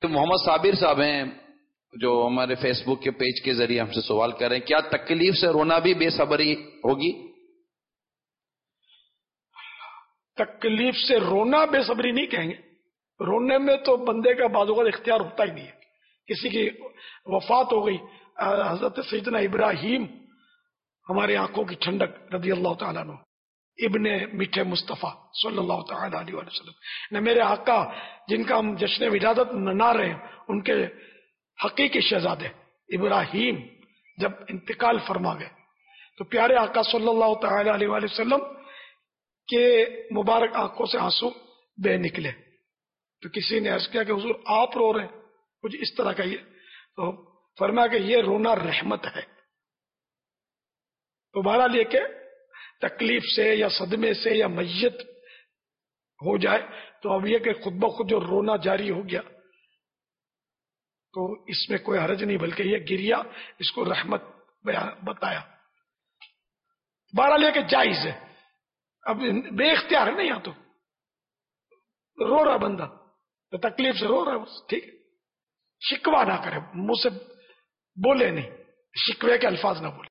محمد صابر صاحب ہیں جو ہمارے فیس بک کے پیج کے ذریعے ہم سے سوال کر رہے ہیں، کیا تکلیف سے رونا بھی بے صبری ہوگی؟ تکلیف سے رونا بے صبری نہیں کہیں گے، رونے میں تو بندے کا بعض اوقات اختیار ہوتا ہی نہیں ہے. کسی کی وفات ہو گئی، حضرت سیدنا ابراہیم ہماری آنکھوں کی ٹھنڈک رضی اللہ تعالیٰ عنہ، ابن میٹھے مصطفیٰ صلی اللہ تعالیٰ علیہ وسلم نے، میرے آقا جن کا ہم جشن ولادت منا رہے ہیں، ان کے حقیقی شہزادے ابراہیم جب انتقال فرما گئے تو پیارے آقا صلی اللہ تعالیٰ علیہ وسلم کے مبارک آنکھوں سے آنسو بہ نکلے. تو کسی نے عرض کیا کہ حضور آپ رو رہے ہیں، کچھ اس طرح کا. یہ تو فرمایا کہ یہ رونا رحمت ہے. تو بہرحال یہ کہ تکلیف سے یا صدمے سے یا میت ہو جائے تو اب یہ کہ خود بخود جو رونا جاری ہو گیا تو اس میں کوئی حرج نہیں، بلکہ یہ گریا اس کو رحمت بتایا. بہرحال یہ کہ جائز ہے، اب بے اختیار ہے نا، یہاں تو رو رہا بندہ تو تکلیف سے رو رہا ہے، ٹھیک ہے، شکوہ نہ کرے، منہ سے بولے نہیں، شکوے کے الفاظ نہ بولے.